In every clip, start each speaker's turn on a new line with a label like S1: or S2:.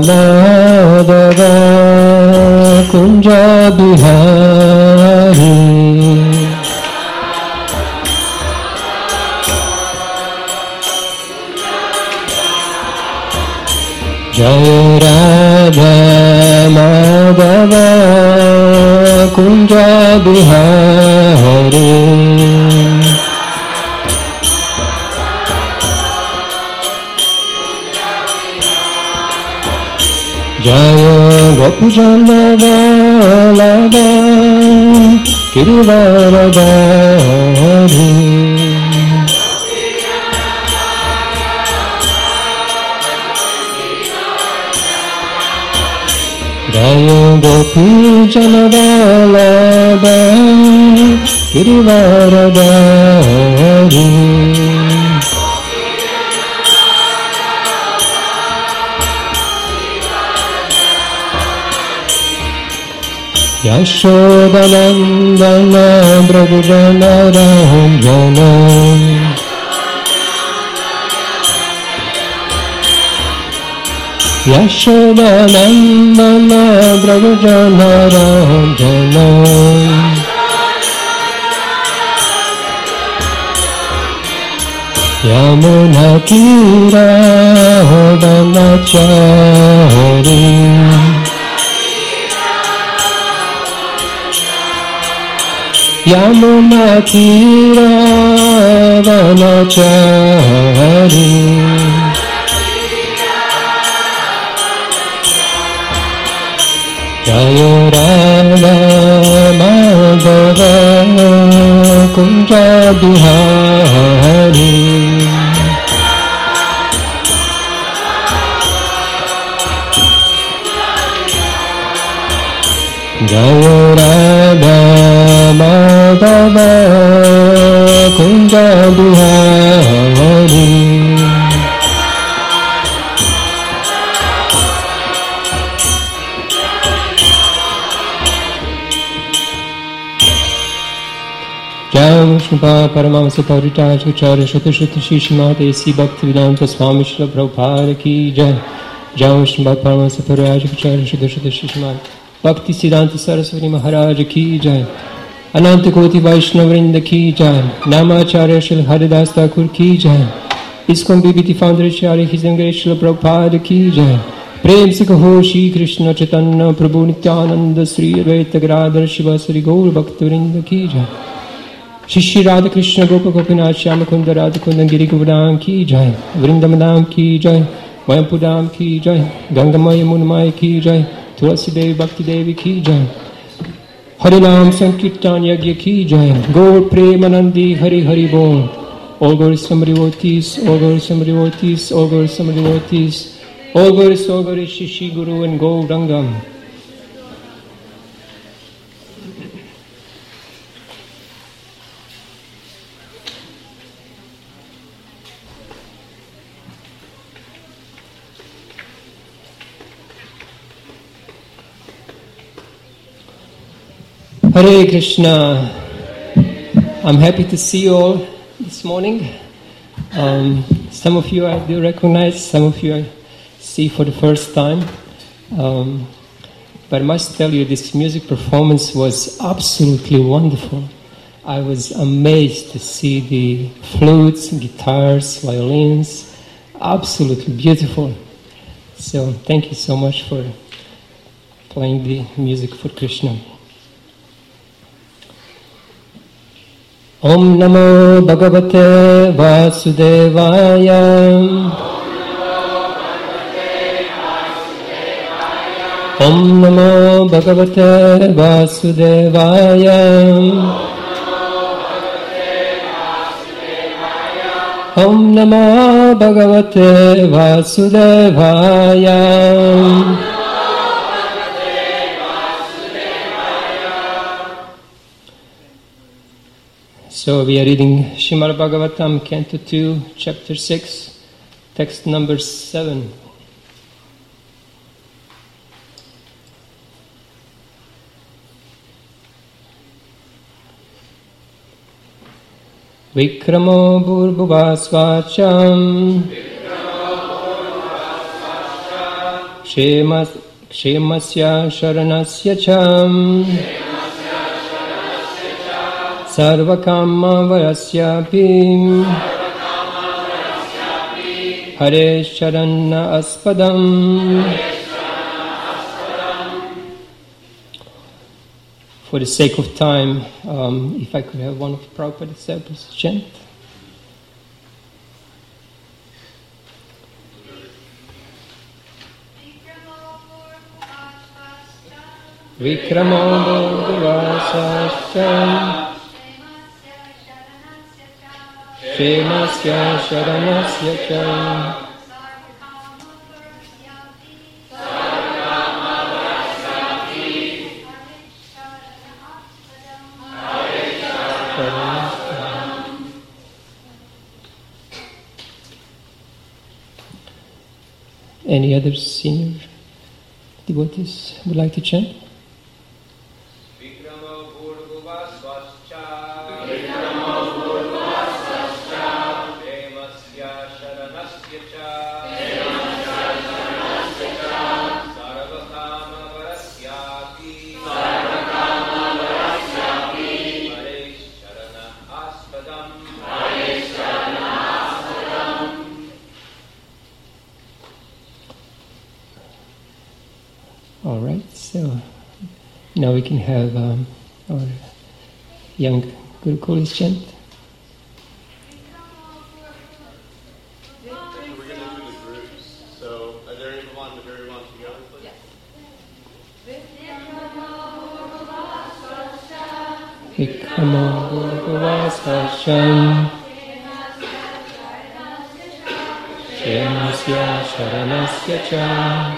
S1: Madhava Kunja Bihari Jaya Radha Madhava Kunja Bihari Jaya Gopujana Vallabha Girivaradhari Jaya Gopujana Vallabha Girivaradhari Yashodanandana Brahmana Ranjana Yashodanandana Brahmana Ranjana Yamuna Tira Danachari Yamuna Tira Vanachari Jaya Radha Madhava Kunja Bihari Jaya Radha Madhava Kunja Bihari Jai Vishnupada Paramahamsa Parivrajaka Acharya Shata Shata Shri Srimati A.C. Bhaktivedanta Swami Srila Prabhupada Ki Jai Jai Vishnupada Paramahamsa Parivrajaka Acharya Shata Shata Shri Srimati Bhakti Siddhanta Saraswati Maharaj Ki Jai Ananta Koti Vaishnavrinda Ki Jai Namacharya Srila Haridas Thakur Ki Jai ISKCON BBT Founder Acharya His Grace Srila Prabhupada Ki Jai Prem Se Kaho Shri Krishna Chaitanya Prabhu Nityananda Sri Advaita Gadadhar Shivasari Gaur Bhaktivinoda Ki Jai Shri Radha Krishna Gopa Gopinath Shyama Kunda Radha Kunda Giri Govardhan Ki Jai Vrindavanam Ki Jai Mayapudam Ki Jai Gangamaya Munamaya Ki Jai Tulasi Devi Bhakti Devi Ki Jai Harinam Sankirtan Yagya Ki Jai Gaur Premanandi Hari Hari Bol All Gaur Samarivotis All Gaur Samarivotis All Gaur Samarivotis All Gaur Shishi Guru and Gaur Rangam Hare Krishna. I'm happy to see you all this morning. Some of you I do recognize, some of you I see for the first time. But I must tell you, this music performance was absolutely wonderful. I was amazed to see the flutes, guitars, violins. Absolutely beautiful. So thank you so much for playing the music for Krishna. Om Namo Bhagavate Vasudevaya. Om Namo Bhagavate Vasudevaya. Om Namo Bhagavate Vasudevaya. So we are reading Srimad Bhagavatam, Canto 2, Chapter 6, text number 7. Vikramo Bhurbhuvasvacham Kshemasya sharanasya cham Sarvakama varasyapi Hare Sharana Aspadam. For the sake of time, if I could have one of Prabhupada's disciples chant. Vikramo Bhagavasascha Shemasya Sharanasya Cha Any other senior devotees would like to chant? All right, so now we can have our young Gurukulis chant.
S2: We're going to do the groups. So, are there anyone to carry one together, please?
S1: Vikramo Bhagavasascha Shemasya Sharanasya Cha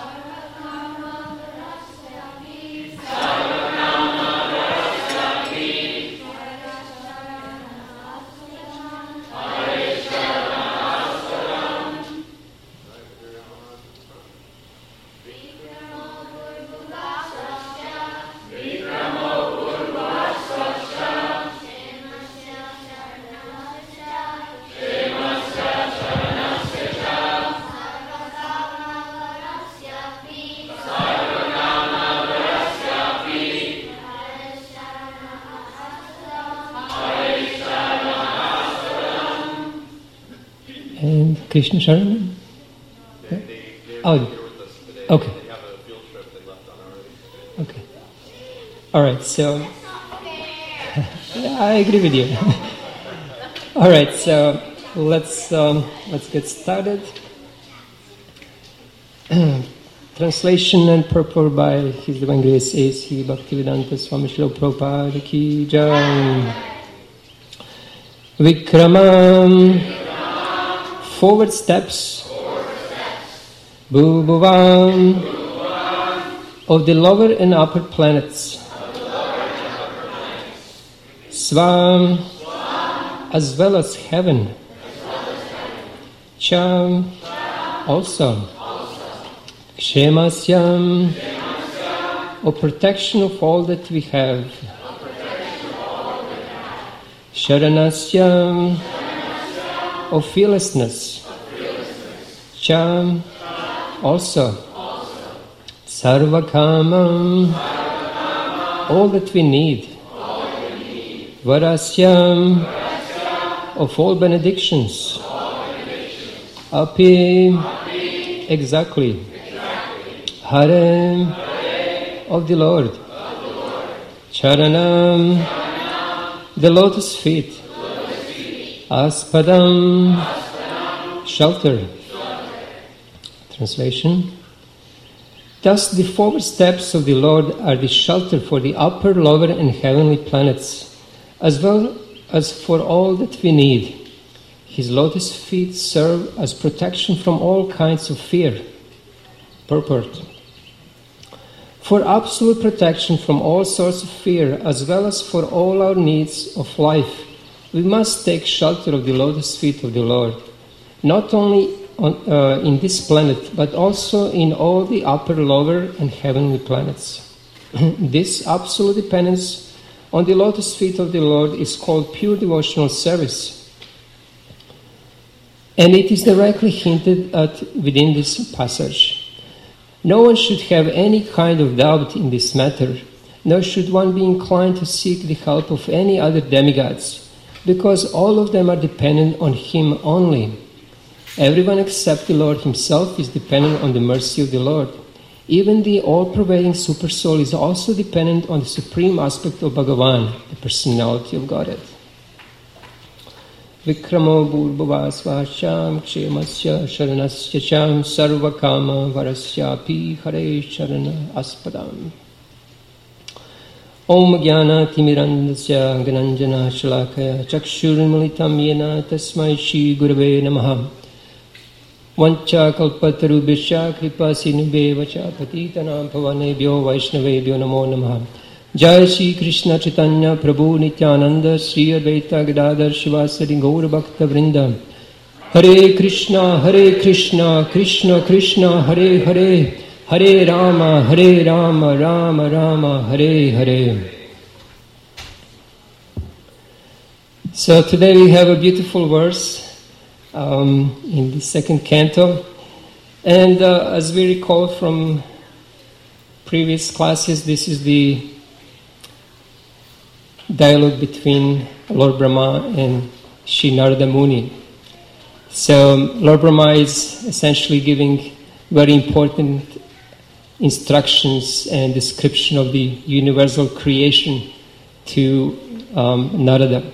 S1: Krishna Sharanam?
S2: They're
S1: Oh,
S2: here with us today.
S1: okay.
S2: They have a field trip they left on already.
S1: Okay. All right, so yeah, I agree with you. All right, so let's get started. Translation and purport by His Divine Grace A.C. Bhaktivedanta Swami Srila Prabhupada Ki Jai. Vikramam. Forward steps, Bhuvan, of the lower and upper planets, Svam, as well as heaven, Cham, also, Kshemasya, of protection of all that we have, Sharanasya, of fearlessness, Cham, also, Sarvakama, all that we need, Varasyam, of all benedictions, Api, exactly, Hare, of the Lord, Charanam, the lotus feet, Aspadam, shelter. Translation. Thus the forward steps of the Lord are the shelter for the upper, lower and heavenly planets, as well as for all that we need. His lotus feet serve as protection from all kinds of fear. Purport. For absolute protection from all sorts of fear, as well as for all our needs of life, we must take shelter of the lotus feet of the Lord, not only in this planet, but also in all the upper, lower, and heavenly planets. This absolute dependence on the lotus feet of the Lord is called pure devotional service. And it is directly hinted at within this passage. No one should have any kind of doubt in this matter, nor should one be inclined to seek the help of any other demigods, because all of them are dependent on him only. Everyone except the Lord himself is dependent on the mercy of the Lord. Even the all-pervading Supersoul is also dependent on the supreme aspect of Bhagavan, the personality of Godhead. Vikramo Bhurbhavasvacham Kshemasya Sharanasya Cham Sarvakama Varasyapi Hare Sharana Aspadam. Om Jnana Timirandasya Gananjana Shalakaya Chakshurmalitam Yena Tasmai Shri Gurave Namaha. Vancha kalpatarubhishya kripasinubhevacha patitanam pavanebhyo vaishnavebhyo namo namaha. Jai Shri Krishna Chaitanya Prabhu Nityananda Sri Advaita Gadadhar Shivasari Gaura Bhakta Vrinda. Hare Krishna Krishna Krishna Hare Hare, Hare Rama Rama Rama Hare Hare. So today we have a beautiful verse in the second canto, and as we recall from previous classes, this is the dialogue between Lord Brahma and Shri Narada Muni. So Lord Brahma is essentially giving very important instructions and description of the universal creation to Narada.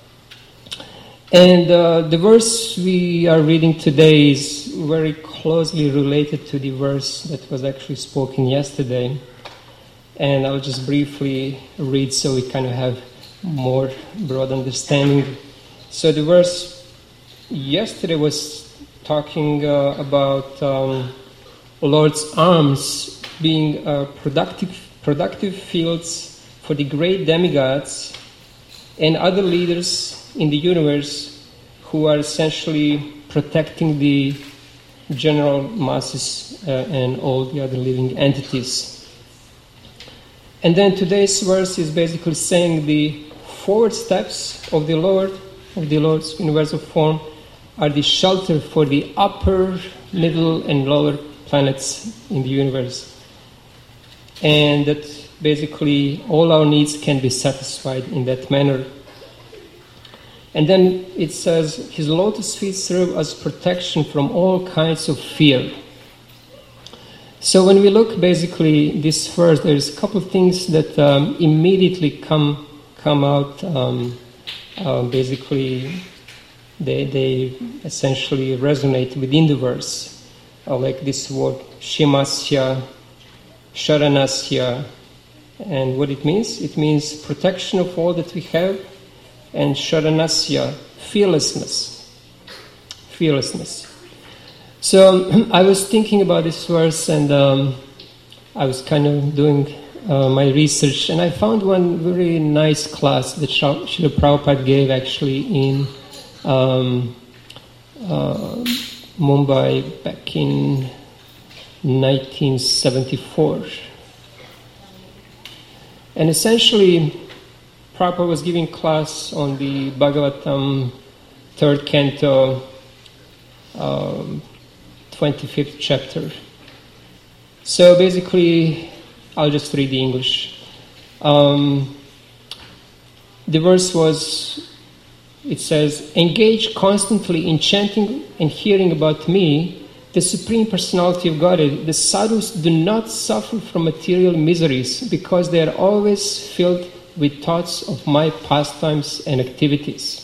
S1: And the verse we are reading today is very closely related to the verse that was actually spoken yesterday. And I'll just briefly read so we kind of have more broad understanding. So the verse yesterday was talking about Lord's arms being productive fields for the great demigods and other leaders in the universe who are essentially protecting the general masses and all the other living entities. And then today's verse is basically saying the forward steps of the Lord's universal form are the shelter for the upper, middle, and lower planets in the universe. And that basically all our needs can be satisfied in that manner. And then it says, his lotus feet serve as protection from all kinds of fear. So when we look basically this verse, there's a couple of things that immediately come out. Basically, they essentially resonate within the verse. Like this word, Shemasya, Sharanasya. And what it means? It means protection of all that we have, and Sharanasya, fearlessness. So I was thinking about this verse, and I was kind of doing my research, and I found one very nice class that Srila Prabhupada gave actually in Mumbai back in 1974. And essentially, Prabhupada was giving class on the Bhagavatam, 3rd canto, 25th chapter. So basically, I'll just read the English. The verse was, it says, engage constantly in chanting and hearing about me, the Supreme Personality of Godhead. The sadhus do not suffer from material miseries because they are always filled with thoughts of my pastimes and activities.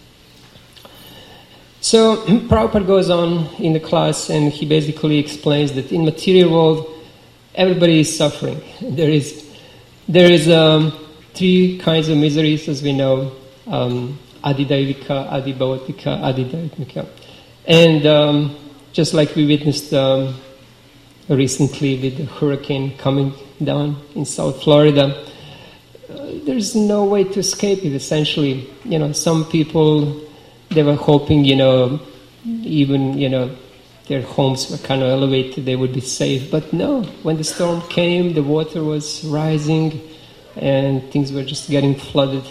S1: So Prabhupada goes on in the class, and he basically explains that in material world, everybody is suffering. There is 3 kinds of miseries, as we know: Adidaivika, Adibhautika, Adidaivika. And just like we witnessed recently with the hurricane coming down in South Florida, there's no way to escape it, essentially. Some people, they were hoping, even, their homes were kind of elevated, they would be safe. But no, when the storm came, the water was rising and things were just getting flooded.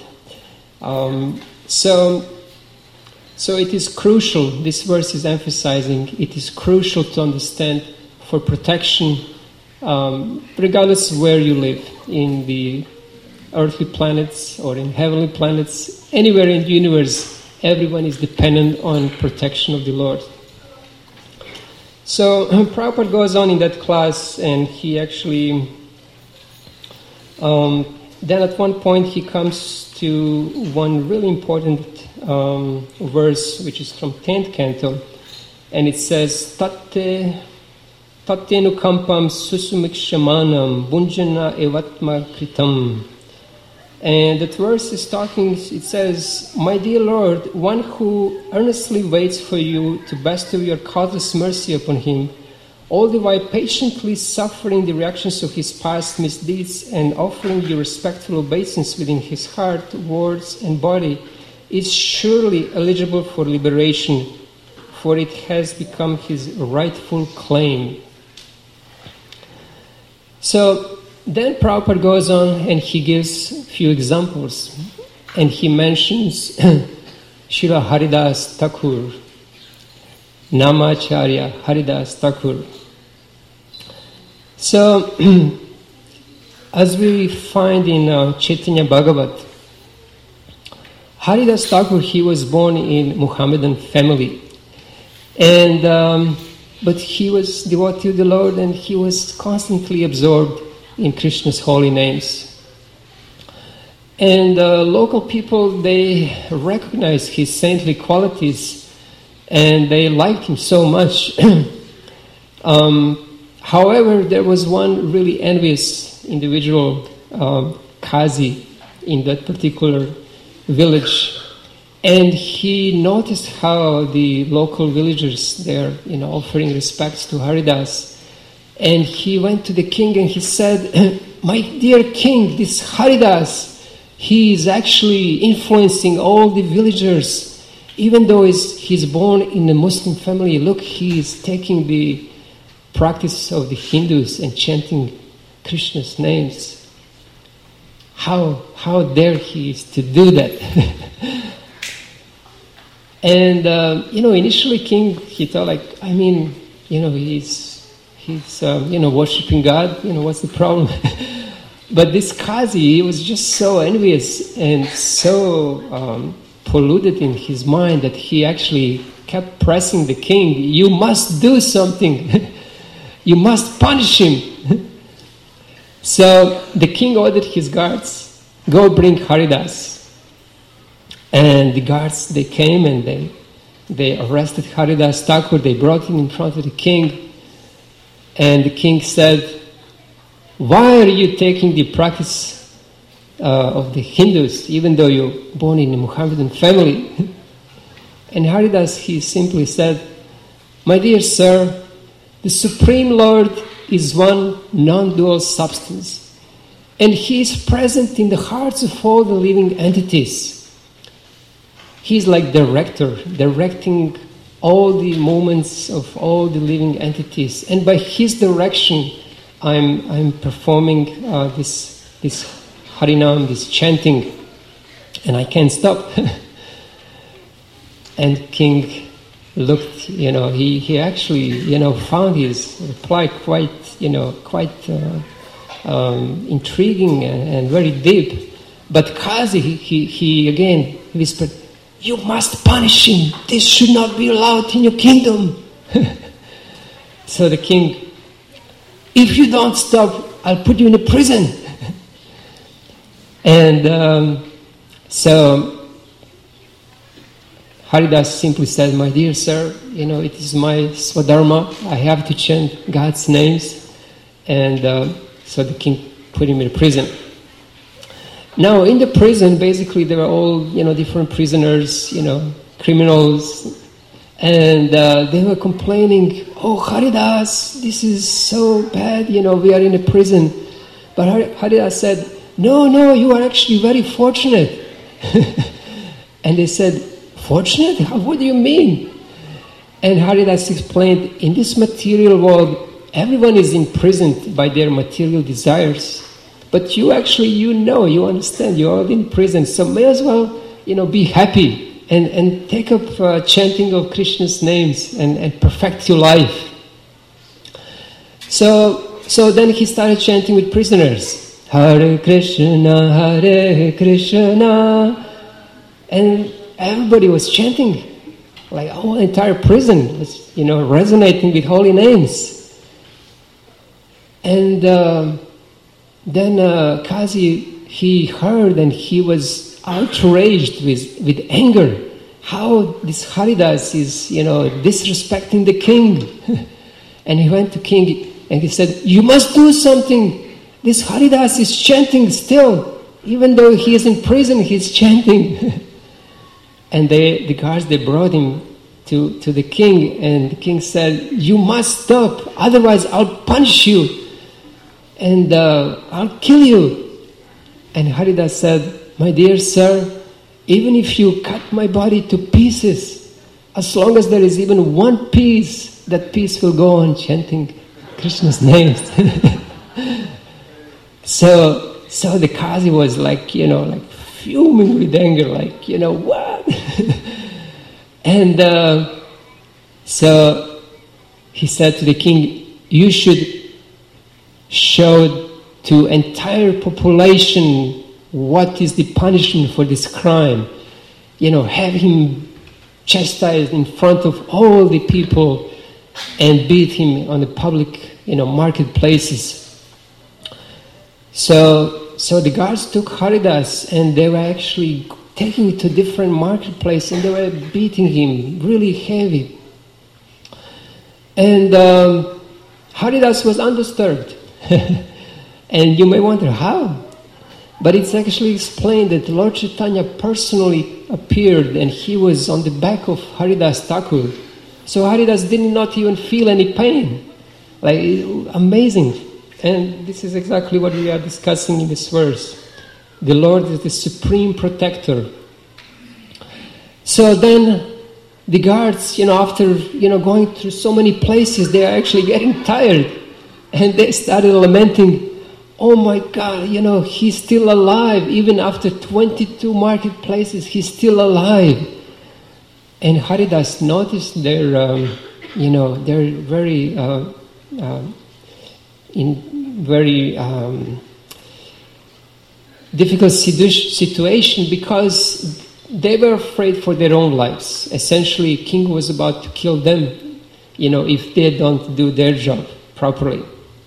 S1: So it is crucial, this verse is emphasizing, it is crucial to understand for protection regardless where you live, in the earthly planets or in heavenly planets, anywhere in the universe, everyone is dependent on protection of the Lord. So Prabhupada goes on in that class, and he actually, then at one point he comes to one really important verse, which is from 10th canto, and it says, Tatte nukampam susumikshamanam bunjana evatma kritam. And that verse is talking, it says, My dear Lord, one who earnestly waits for you to bestow your causeless mercy upon him, all the while patiently suffering the reactions of his past misdeeds and offering you respectful obeisance within his heart, words, and body, is surely eligible for liberation, for it has become his rightful claim. So, then Prabhupada goes on and he gives a few examples, and he mentions Srila Haridas Thakur, Namacharya Haridas Thakur. So, as we find in Chaitanya Bhagavat, Haridas Thakur, he was born in Muhammadan family, and but he was devotee of the Lord, and he was constantly absorbed in Krishna's holy names. And local people, they recognized his saintly qualities, and they liked him so much. However, there was one really envious individual, Kazi, in that particular village, and he noticed how the local villagers, they're offering respects to Haridas. And he went to the king and he said, My dear king, this Haridas, he is actually influencing all the villagers. Even though he's born in a Muslim family, look, he is taking the practice of the Hindus and chanting Krishna's names. How dare he is to do that? And, initially king, he thought he's worshipping God, what's the problem? But this Kazi, he was just so envious and so polluted in his mind that he actually kept pressing the king, you must do something, you must punish him. So the king ordered his guards, go bring Haridas. And the guards, they came and they arrested Haridas Thakur, they brought him in front of the king. And the king said, why are you taking the practice of the Hindus, even though you're born in a Muhammadan family? And Haridas, he simply said, my dear sir, the Supreme Lord is one non-dual substance, and he is present in the hearts of all the living entities. He is like directing all the moments of all the living entities, and by his direction, I'm performing this Harinam, this chanting, and I can't stop. And king looked, he actually, found his reply quite intriguing and very deep. But Kazi, he again whispered, you must punish him. This should not be allowed in your kingdom. So the king, if you don't stop, I'll put you in a prison. And so Haridas simply said, my dear sir, it is my swadharma. I have to chant God's names. And so the king put him in prison. Now, in the prison, basically, there were all, different prisoners, criminals, and they were complaining, oh, Haridas, this is so bad, we are in a prison. But Haridas said, no, you are actually very fortunate. And they said, fortunate? What do you mean? And Haridas explained, in this material world, everyone is imprisoned by their material desires. But you actually, you understand, you're all in prison, so may as well, be happy and take up chanting of Krishna's names and perfect your life. So So then he started chanting with prisoners. Hare Krishna, and everybody was chanting. Like whole entire prison was, resonating with holy names. And then Kazi, he heard and he was outraged with anger. How this Haridas is, disrespecting the king. And he went to king and he said, "You must do something. This Haridas is chanting still. Even though he is in prison, he's chanting." And the guards, they brought him to the king, and the king said, "You must stop, otherwise I'll punish you, and I'll kill you." And Haridas said, "My dear sir, even if you cut my body to pieces, as long as there is even one piece, that piece will go on chanting Krishna's names." So the Kazi was like fuming with anger, what? And so he said to the king, "You should show to entire population what is the punishment for this crime. Have him chastised in front of all the people and beat him on the public, marketplaces." So the guards took Haridas and they were actually taking it to different marketplace and they were beating him really heavy. And Haridas was undisturbed. And you may wonder how. But it's actually explained that Lord Chaitanya personally appeared and he was on the back of Haridas Thakur. So Haridas did not even feel any pain. Amazing. And this is exactly what we are discussing in this verse. The Lord is the supreme protector. So then the guards, after going through so many places, they are actually getting tired. And they started lamenting, "Oh my God, he's still alive. Even after 22 marketplaces, he's still alive." And Haridas noticed their very difficult situation because they were afraid for their own lives. Essentially, king was about to kill them, if they don't do their job properly.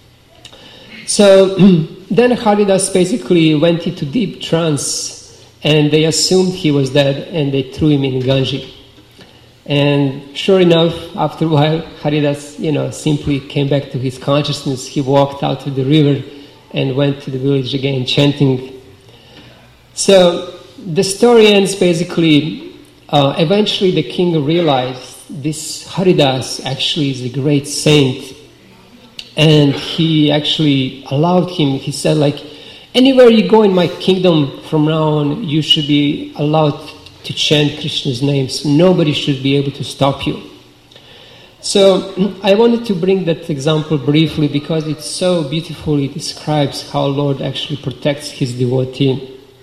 S1: So then Haridas basically went into deep trance and they assumed he was dead and they threw him in Ganges. And sure enough, after a while, Haridas, simply came back to his consciousness. He walked out to the river and went to the village again chanting. So the story ends basically, eventually the king realized this Haridas actually is a great saint. And he actually allowed him, he said anywhere you go in my kingdom from now on, you should be allowed to chant Krishna's names. Nobody should be able to stop you. So I wanted to bring that example briefly because it so beautifully describes how Lord actually protects his devotee.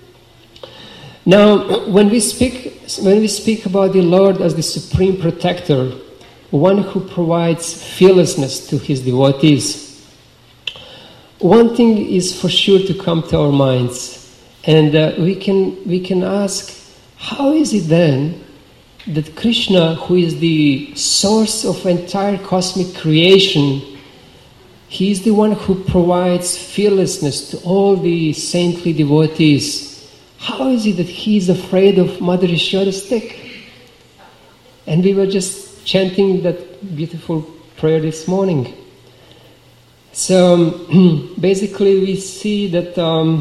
S1: Now, when we speak about the Lord as the supreme protector, one who provides fearlessness to his devotees, one thing is for sure to come to our minds, and we can ask, how is it then that Krishna, who is the source of entire cosmic creation, he is the one who provides fearlessness to all the saintly devotees? How is it that he is afraid of Mother Yashoda's stick? And we were just chanting that beautiful prayer this morning. So basically we see that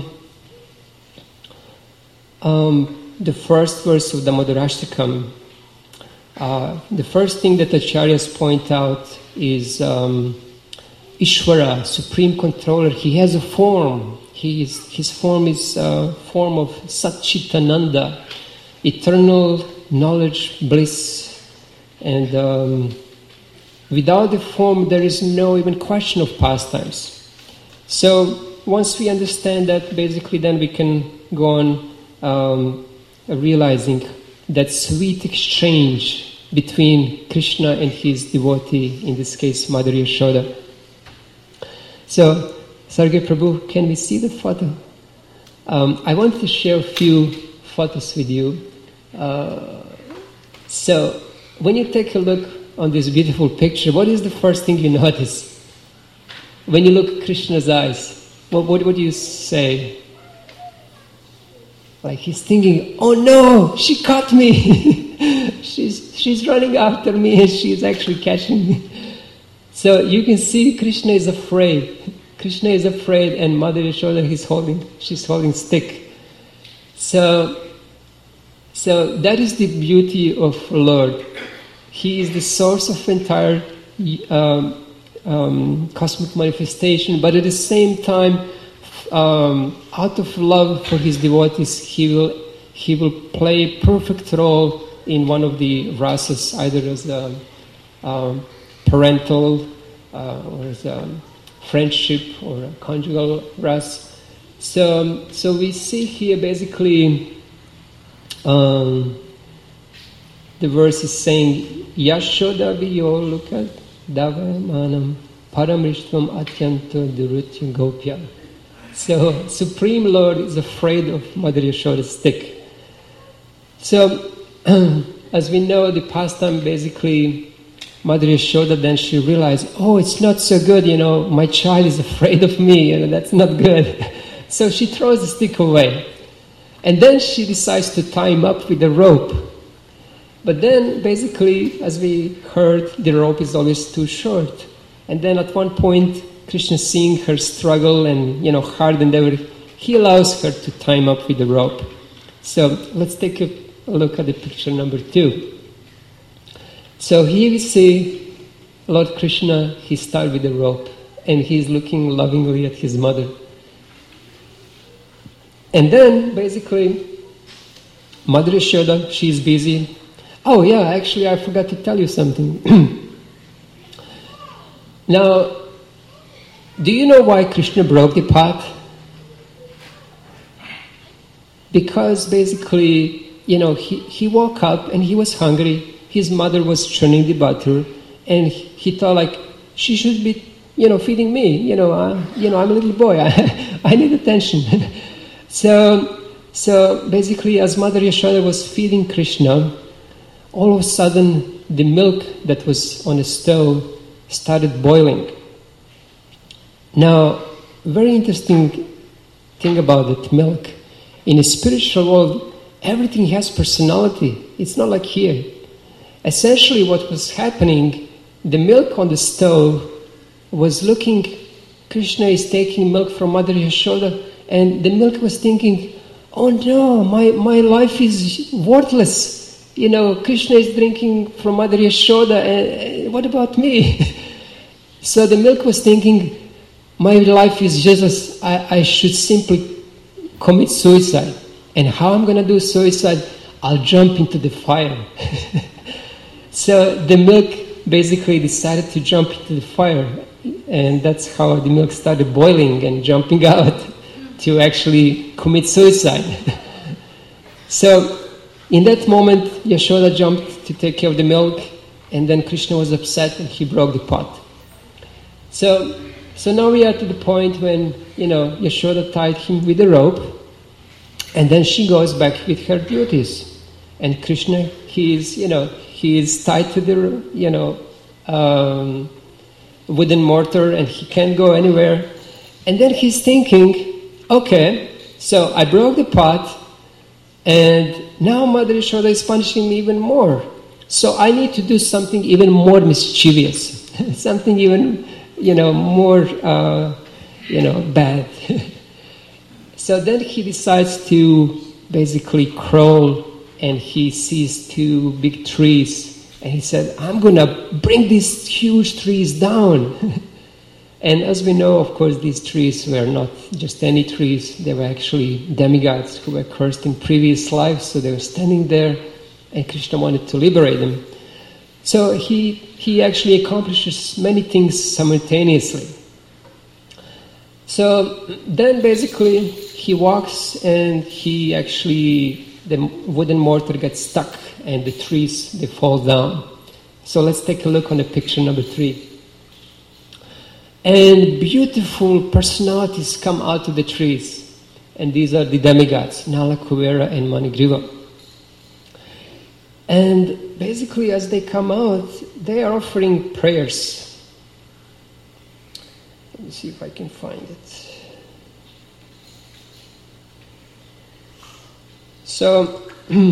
S1: the first verse of the Madhurashtakam, the first thing that Acharyas point out is Ishvara, Supreme Controller. He has a form. His form is a form of Satchitananda, eternal knowledge, bliss. And without the form, there is no even question of pastimes. So once we understand that, basically then we can go on realizing that sweet exchange between Krishna and his devotee, in this case Mother Yashoda. So, Sarge Prabhu, can we see the photo? I want to share a few photos with you. So, when you take a look on this beautiful picture, what is the first thing you notice? When you look at Krishna's eyes, what do you say? Like he's thinking, oh no, she caught me. she's running after me and she's actually catching me. So you can see Krishna is afraid. Krishna is afraid and Mother Yashoda she's holding stick. So that is the beauty of Lord. He is the source of entire cosmic manifestation, but at the same time, out of love for his devotees, he will play a perfect role in one of the rasas, either as a parental or as a friendship or a conjugal ras. So we see here basically the verse is saying Yashoda viyoluka davamanam paramrishtvam atyanto durutya gopya. So Supreme Lord is afraid of Mother Yashoda's stick. So as we know, the pastime basically Mother Yashoda, then she realized, oh, it's not so good, my child is afraid of me, that's not good. So she throws the stick away. And then she decides to tie him up with a rope. But then basically, as we heard, the rope is always too short. And then at one point, Krishna, seeing her struggle and hard endeavor, he allows her to tie him up with the rope. So let's take a look at the picture number 2. So here we see Lord Krishna, he's tied with the rope and he's looking lovingly at his mother. And then basically Mother Yashoda, she's busy. Oh yeah, actually I forgot to tell you something. Now, do you know why Krishna broke the pot? Because basically, he woke up and he was hungry. His mother was churning the butter, and he thought she should be, feeding me. I'm a little boy. I need attention. So basically, as Mother Yashoda was feeding Krishna, all of a sudden the milk that was on the stove started boiling. Now, very interesting thing about that milk. In a spiritual world, everything has personality. It's not like here. Essentially what was happening, the milk on the stove was looking, Krishna is taking milk from Mother Yashoda, and the milk was thinking, oh no, my life is worthless. Krishna is drinking from Mother Yashoda, and what about me? So the milk was thinking, my life is useless, I should simply commit suicide. And how I'm going to do suicide? I'll jump into the fire. So the milk basically decided to jump into the fire, and that's how the milk started boiling and jumping out to actually commit suicide. So in that moment, Yashoda jumped to take care of the milk, and then Krishna was upset and he broke the pot. So now we are to the point when, Yashoda tied him with a rope, and then she goes back with her duties. And Krishna, he is tied to the, wooden mortar, and he can't go anywhere. And then he's thinking, okay, so I broke the pot, and now Mother Yashoda is punishing me even more. So I need to do something even more mischievous, something even, more, bad. So then he decides to basically crawl, and he sees 2 big trees, and he said, I'm going to bring these huge trees down. And as we know, of course, these trees were not just any trees, they were actually demigods who were cursed in previous lives, so they were standing there, and Krishna wanted to liberate them. So he actually accomplishes many things simultaneously. So then basically he walks, and the wooden mortar gets stuck and the trees, they fall down. So let's take a look on the picture number 3. And beautiful personalities come out of the trees. And these are the demigods, Nala, Kuvera and Manigriva. And basically as they come out, they are offering prayers. Let me see if I can find it. So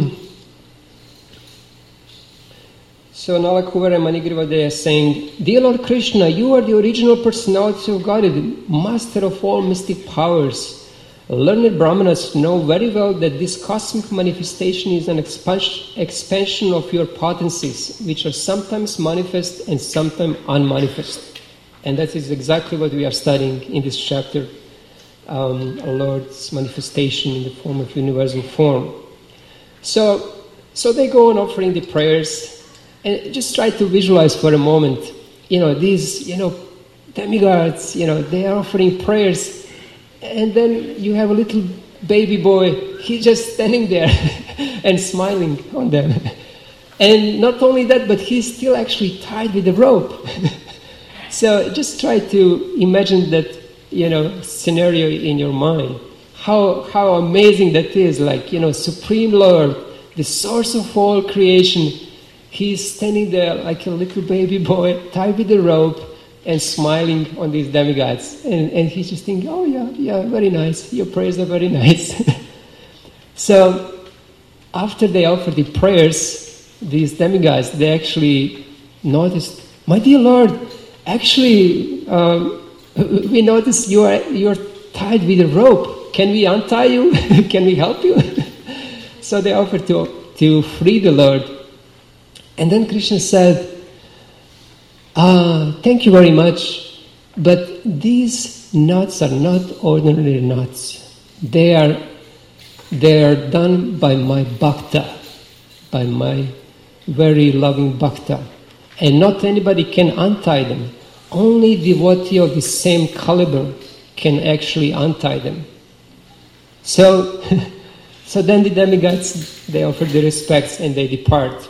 S1: Nala, Kuvera and Manigriva, they are saying, Dear Lord Krishna, you are the original personality of God, the master of all mystic powers. Learned Brahmanas know very well that this cosmic manifestation is an expansion of your potencies, which are sometimes manifest and sometimes unmanifest. And that is exactly what we are studying in this chapter, our Lord's manifestation in the form of universal form. So they go on offering the prayers, and just try to visualize for a moment, these, demigods, they are offering prayers. And then you have a little baby boy, he's just standing there and smiling on them. And not only that, but he's still actually tied with a rope. So just try to imagine that, scenario in your mind. How amazing that is, Supreme Lord, the source of all creation, he's standing there like a little baby boy, tied with a rope, and smiling on these demigods. And he's just thinking, oh yeah, very nice. Your prayers are very nice. So after they offer the prayers, these demigods, they actually noticed, my dear Lord, actually, we noticed you're tied with a rope. Can we untie you? Can we help you? So they offered to free the Lord. And then Krishna said, thank you very much, but these knots are not ordinary knots. They are done by my bhakta, by my very loving bhakta. And not anybody can untie them. Only devotee of the same caliber can actually untie them. So then the demigods, they offer their respects and they depart.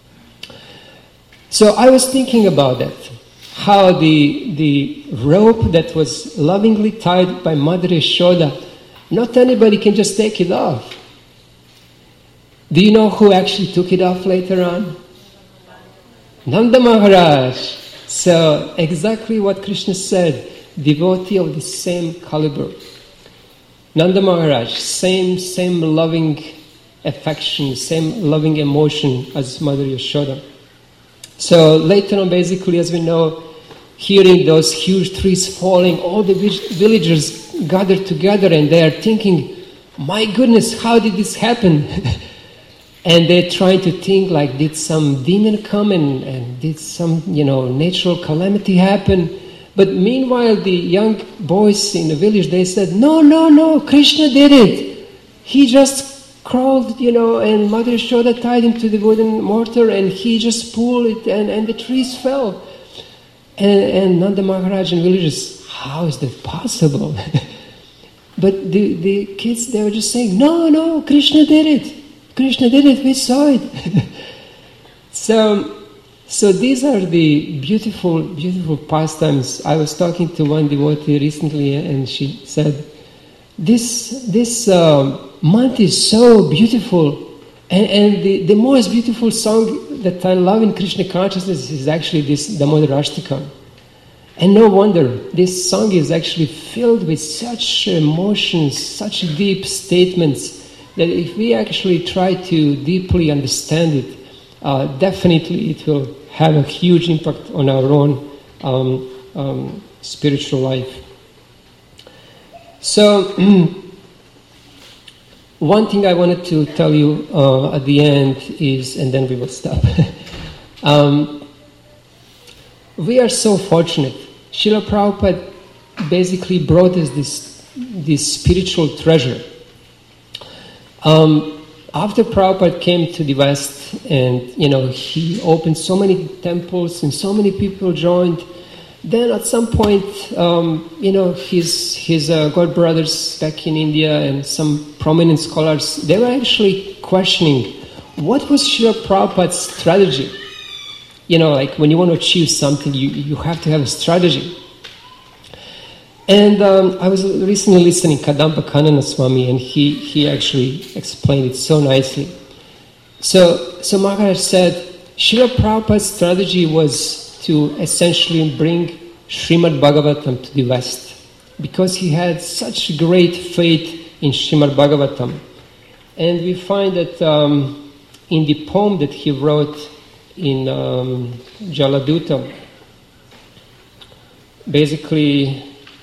S1: So I was thinking about that, how the rope that was lovingly tied by Mother Yashoda, not anybody can just take it off. Do you know who actually took it off later on? Nanda Maharaj. So exactly what Krishna said, devotee of the same caliber. Nanda Maharaj, same loving affection, same loving emotion as Mother Yashoda. So later on, basically, as we know, hearing those huge trees falling, all the villagers gathered together and they are thinking, my goodness, how did this happen? And they're trying to think like, did some demon come and did some, natural calamity happen? But meanwhile, the young boys in the village, they said, no, Krishna did it. He just crawled, and Mother Yashoda tied him to the wooden mortar and he just pulled it and the trees fell. And Nanda Maharaj and villagers, how is that possible? But the kids, they were just saying, no, Krishna did it. Krishna did it, we saw it. So these are the beautiful pastimes. I was talking to one devotee recently and she said, this month is so beautiful, and the most beautiful song that I love in Krishna consciousness is actually this Damodar Ashtakam. And no wonder, this song is actually filled with such emotions, such deep statements, that if we actually try to deeply understand it, definitely it will have a huge impact on our own spiritual life. So, one thing I wanted to tell you at the end is, and then we will stop. We are so fortunate. Srila Prabhupada basically brought us this spiritual treasure. After Prabhupada came to the West and, he opened so many temples and so many people joined, then at some point, his god brothers back in India and some prominent scholars, they were actually questioning, what was Srila Prabhupada's strategy? Like when you want to achieve something, you have to have a strategy. And I was recently listening Kadampa Kanana Swami, and he actually explained it so nicely. So Maharaj said, Srila Prabhupada's strategy was to essentially bring Srimad Bhagavatam to the West, because he had such great faith in Srimad Bhagavatam. And we find that in the poem that he wrote in Jaladuta, basically,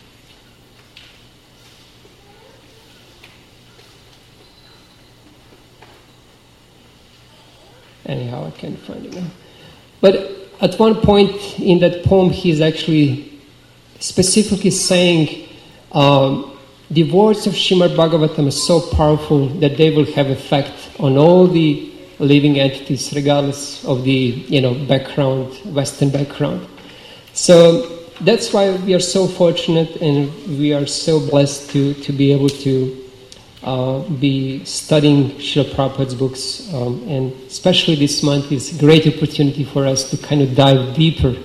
S1: anyhow, I can't find it now. But at one point in that poem, he's actually specifically saying the words of Srimad Bhagavatam are so powerful that they will have effect on all the living entities, regardless of the background, Western background. So that's why we are so fortunate and we are so blessed to be able to be studying Srila Prabhupada's books, and especially this month is a great opportunity for us to kind of dive deeper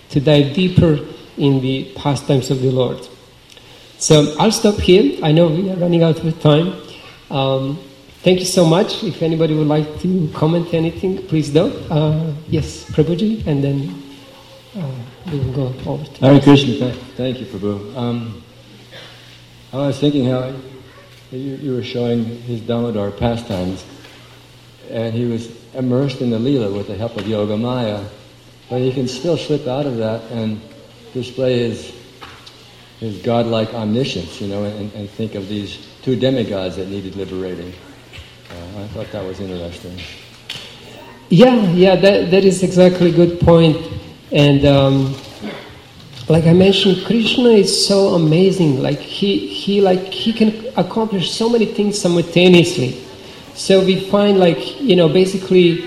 S1: in the pastimes of the Lord. So I'll stop here. I know we are running out of time. Thank you so much. If anybody would like to comment anything, please do. Yes, Prabhuji, and then we will go over to
S3: Hare Krishna. Thank you, Prabhu. I was thinking how you were showing his Damodar pastimes, and he was immersed in the Leela with the help of Yogamaya, but he can still slip out of that and display his godlike omniscience, and think of these two demigods that needed liberating. I thought that was interesting.
S1: Yeah, that is exactly a good point. And like I mentioned, Krishna is so amazing. Like he can accomplish so many things simultaneously. So we find basically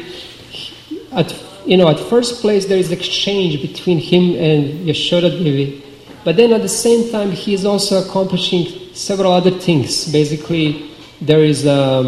S1: at first place there is exchange between him and Yashoda Devi, but then at the same time he is also accomplishing several other things. Basically, there is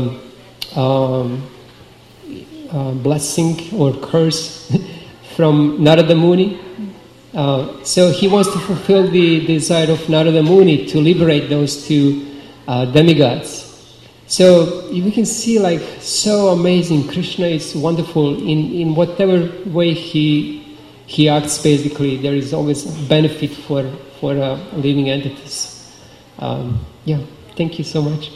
S1: blessing or curse from Narada Muni. So he wants to fulfill the desire of Narada Muni to liberate those two demigods. So we can see so amazing. Krishna is wonderful in whatever way he acts. Basically, there is always benefit for living entities. Thank you so much.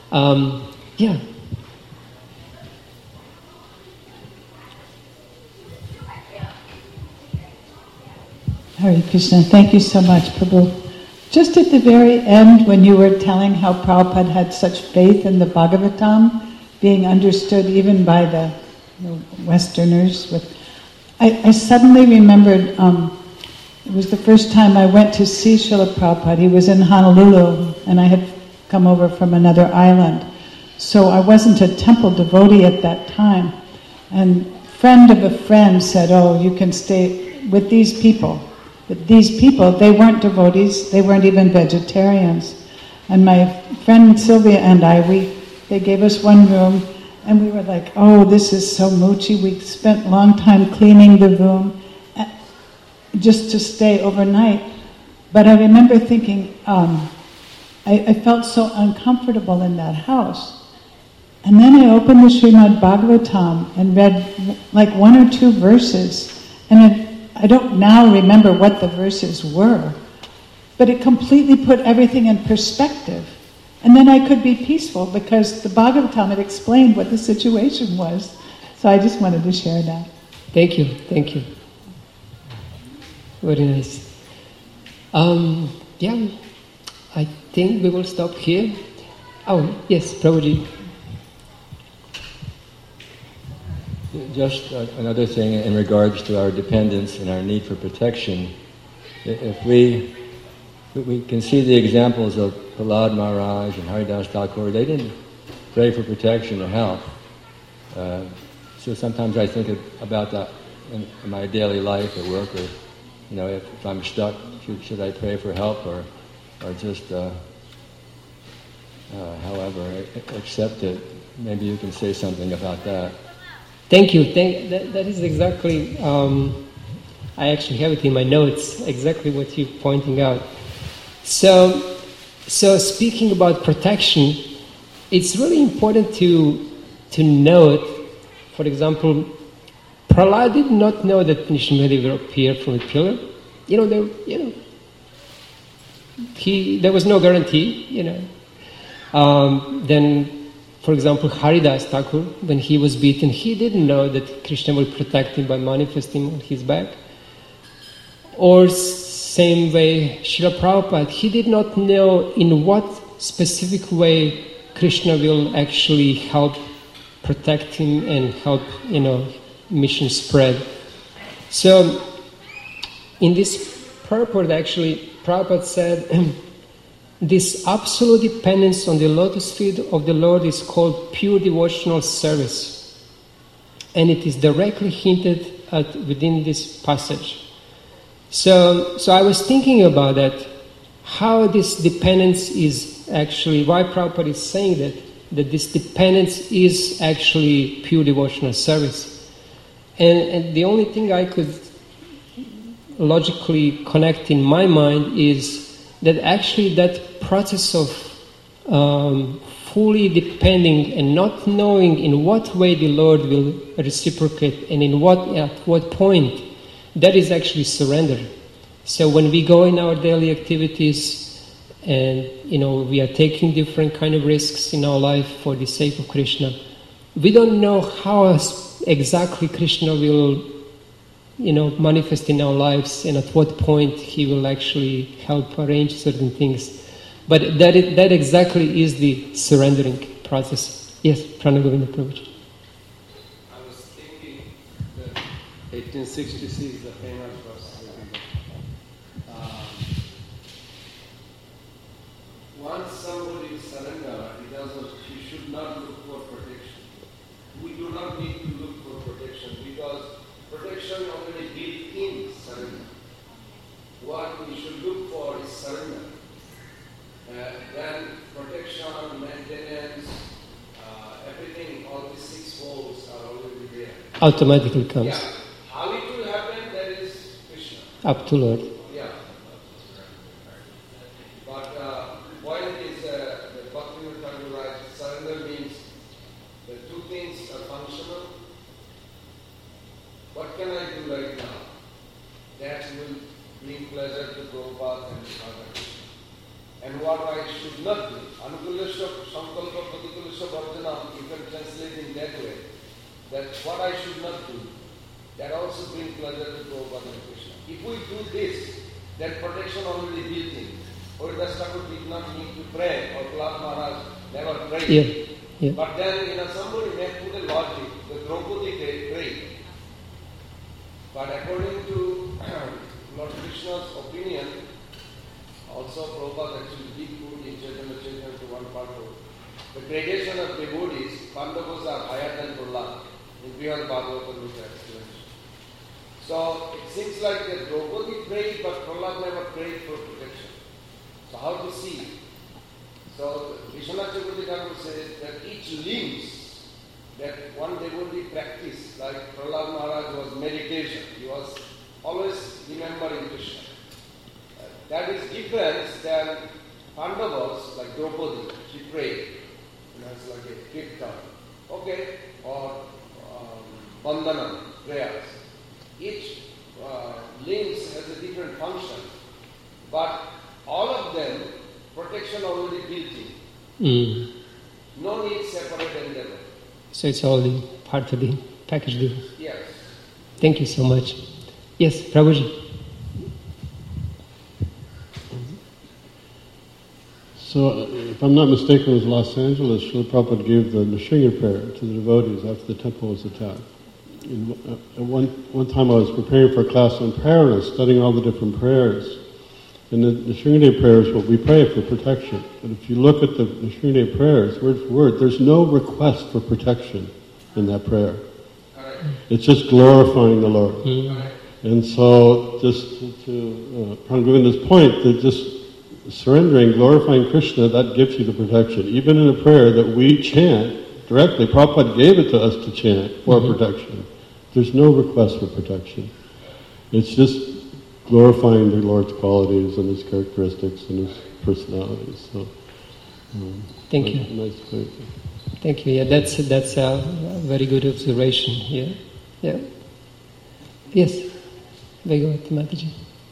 S4: Hare Krishna, thank you so much, Prabhu. Just at the very end, when you were telling how Prabhupada had such faith in the Bhagavatam, being understood even by the Westerners, I suddenly remembered, it was the first time I went to see Srila Prabhupada. He was in Honolulu, and I had come over from another island. So I wasn't a temple devotee at that time. And a friend of a friend said, oh, you can stay with these people. But these people, they weren't devotees, they weren't even vegetarians. And my friend Sylvia and they gave us one room, and we were like, oh, this is so moochy. We spent a long time cleaning the room just to stay overnight. But I remember thinking, I felt so uncomfortable in that house. And then I opened the Srimad Bhagavatam and read one or two verses, and I don't now remember what the verses were, but it completely put everything in perspective. And then I could be peaceful because the Bhagavatam had explained what the situation was. So I just wanted to share that.
S1: Thank you. Very nice. I think we will stop here. Oh, yes, Prabhuji.
S3: Just another thing in regards to our dependence and our need for protection. If we can see the examples of Prahlad Maharaj and Haridas Thakur, they didn't pray for protection or help. So sometimes I think about that in my daily life at work, or if I'm stuck, should I pray for help or just however accept it? Maybe you can say something about that.
S1: Thank you. That is exactly, I actually have it in my notes, exactly what you're pointing out. So speaking about protection, it's really important to note, for example, Prahlad did not know that Nrsimhadev will appear from a pillar. There was no guarantee, Then, for example, Haridas Thakur, when he was beaten, he didn't know that Krishna will protect him by manifesting on his back. Or same way, Srila Prabhupada, he did not know in what specific way Krishna will actually help protect him and help, mission spread. So, in this purport, actually, Prabhupada said, this absolute dependence on the lotus feet of the Lord is called pure devotional service. And it is directly hinted at within this passage. So I was thinking about that, how this dependence is actually, why Prabhupada is saying that this dependence is actually pure devotional service. And the only thing I could logically connect in my mind is that actually that process of fully depending and not knowing in what way the Lord will reciprocate and at what point, that is actually surrender. So when we go in our daily activities and we are taking different kind of risks in our life for the sake of Krishna, we don't know how exactly Krishna will manifest in our lives and at what point he will actually help arrange certain things. But that exactly is the surrendering process. Yes, Pranagovinda Prabhuji.
S2: I was thinking that 1866 is the famous verse. Once somebody surrenders, he should not look for protection. We do not need to look for protection because protection already built in surrender. What we should look for is surrender. Then protection, maintenance, everything, all these six folds are already there.
S1: Automatically comes.
S2: Yeah. How it will happen, that is Krishna.
S1: Up to Lord.
S2: Yeah. But the point is that Bhaktivinoda Thakur writes, surrender means the two things are functional. What can I do right now that will bring pleasure to Prabhupada and others? And what I should not do. Anukulasya Sankalpa Pratikulasya Bharjanam, you can translate in that way. That what I should not do, that also brings pleasure to Prabhupada and Krishna. If we do this, then protection already built in. Haridas Thakur did not need to pray, or Prahlad Maharaj never prayed.
S1: Yeah.
S2: But then, somebody may put a logic, the Draupadi prayed. But according to Lord Krishna's opinion, also Prabhupada actually did put in Chaitanya Chaitanya to one part of the gradation of devotees, Pandavas are higher than Prahlad in Brihad Bhagavatam with explanation. So it seems like that Draupadi prayed, but Prahlad never prayed for protection. So how to see? So Vishwanath Chakravarti Thakur says that each limbs that one devotee practiced, like Prahlad Maharaj was meditation, he was always remembering Krishna. That is different than Pandavas, like Draupadi, she prayed. It's like a kirtan. Okay? Or bandhana, prayers. Each limbs has a different function. But all of them, protection already built in. No need separate endeavor.
S1: So it's all the part of the package deal.
S2: Yes.
S1: Thank you so much. Yes, Prabhuji.
S5: So, if I'm not mistaken, it was Los Angeles, Srila Prabhupada gave the Nrsimha prayer to the devotees after the temple was attacked. One time I was preparing for a class on prayer and I was studying all the different prayers. And the Nrsimha prayer is what we pray for protection. But if you look at the Nrsimha prayers, word for word, there's no request for protection in that prayer. It's just glorifying the Lord. Mm-hmm. And so, just to Pranagovinda's point, that just surrendering, glorifying Krishna, that gives you the protection. Even in a prayer that we chant directly, Prabhupada gave it to us to chant for protection. There's no request for protection. It's just glorifying the Lord's qualities and His characteristics and His personalities. So,
S1: Thank you.
S5: Nice point.
S1: Thank you. Yeah, that's a very good observation. Yeah. Yes. Bhagavad Mataji.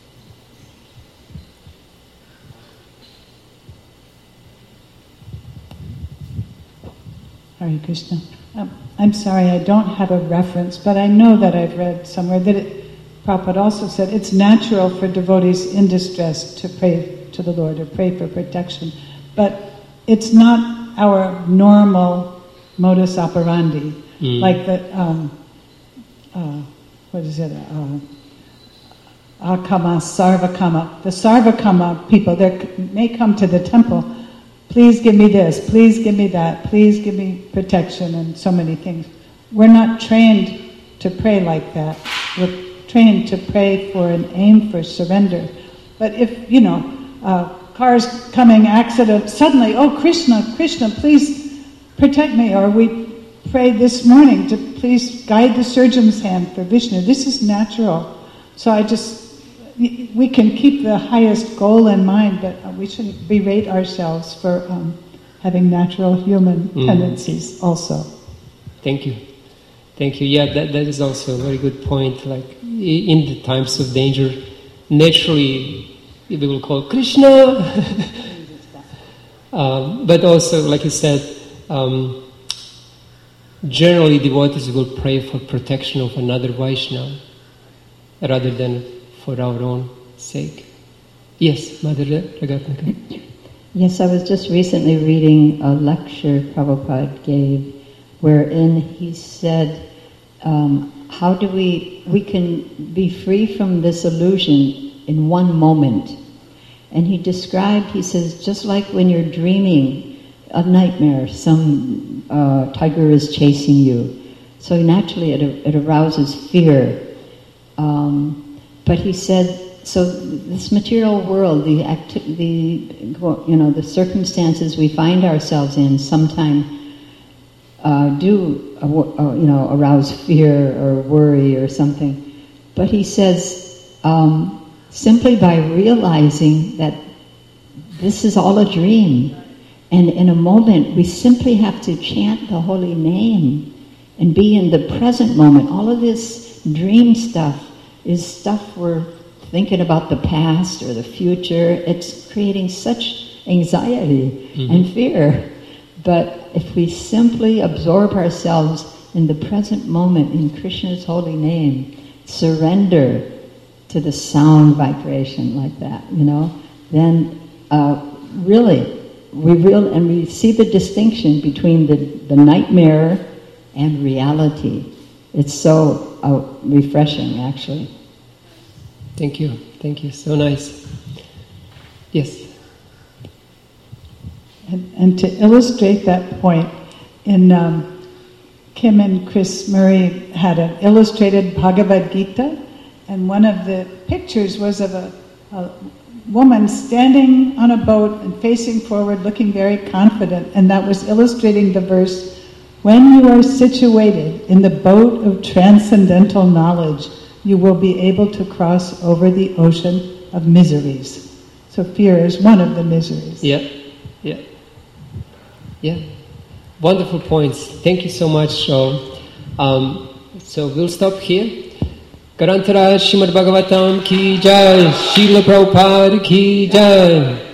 S4: Hare Krishna. I'm sorry, I don't have a reference, but I know that I've read somewhere that Prabhupada also said it's natural for devotees in distress to pray to the Lord or pray for protection, but it's not our normal modus operandi, like the Akama, Sarvakama. The Sarvakama people, they may come to the temple, please give me this, please give me that, please give me protection and so many things. We're not trained to pray like that. We're trained to pray for an aim for surrender. But if, cars coming, accident, suddenly, oh Krishna, Krishna, please protect me. Or we prayed this morning to please guide the surgeon's hand for Vishnu. This is natural. So we can keep the highest goal in mind, but we shouldn't berate ourselves for having natural human tendencies also.
S1: Thank you. Yeah, that is also a very good point. Like in the times of danger, naturally we will call Krishna, but also, like you said, generally devotees will pray for protection of another Vaishnava rather than for our own sake. Yes, Mother Ragatnaka.
S6: Yes, I was just recently reading a lecture Prabhupada gave, wherein he said, how do we can be free from this illusion in one moment. And he described, he says, just like when you're dreaming a nightmare, some tiger is chasing you. So naturally it arouses fear. But he said, so this material world, the circumstances we find ourselves in sometimes do arouse fear or worry or something. But he says, simply by realizing that this is all a dream, and in a moment we simply have to chant the holy name and be in the present moment. All of this dream stuff is stuff we're thinking about the past or the future. It's creating such anxiety and fear. But if we simply absorb ourselves in the present moment in Krishna's holy name, surrender to the sound vibration like that, then really we see the distinction between the nightmare and reality. It's so refreshing, actually.
S1: Thank you. So nice. Yes.
S4: And to illustrate that point, in Kim and Chris Murray had an illustrated Bhagavad Gita, and one of the pictures was of a woman standing on a boat and facing forward, looking very confident, and that was illustrating the verse, when you are situated in the boat of transcendental knowledge, you will be able to cross over the ocean of miseries. So fear is one of the miseries.
S1: Yeah. Wonderful points. Thank you so much. So we'll stop here. Garantara Srimad Bhagavatam ki jai, Srila Prabhupada ki jai.